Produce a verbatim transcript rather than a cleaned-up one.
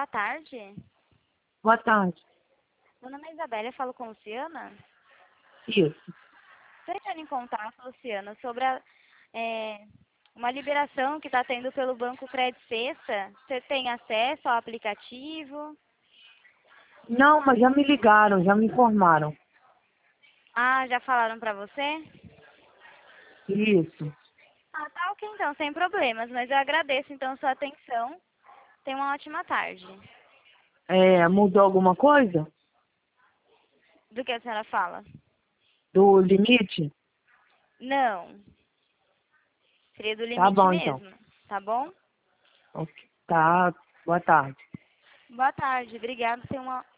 boa tarde. Boa tarde. Meu nome é Isabela, eu falo com a Luciana. Isso. Estou entrando em contato, Luciana, sobre a, é, uma liberação que está tendo pelo Banco Crédito Sexta. Você tem acesso ao aplicativo? Não, mas já me ligaram, já me informaram. Ah, já falaram para você? Isso. Ah, tá ok então, sem problemas. Mas eu agradeço então sua atenção. Tenha uma ótima tarde. É, mudou alguma coisa? Do que a senhora fala? Do limite? Não, seria do Tá limite bom, então. mesmo, tá bom? Ok. Tá, boa tarde. Boa tarde, obrigada. Tenha uma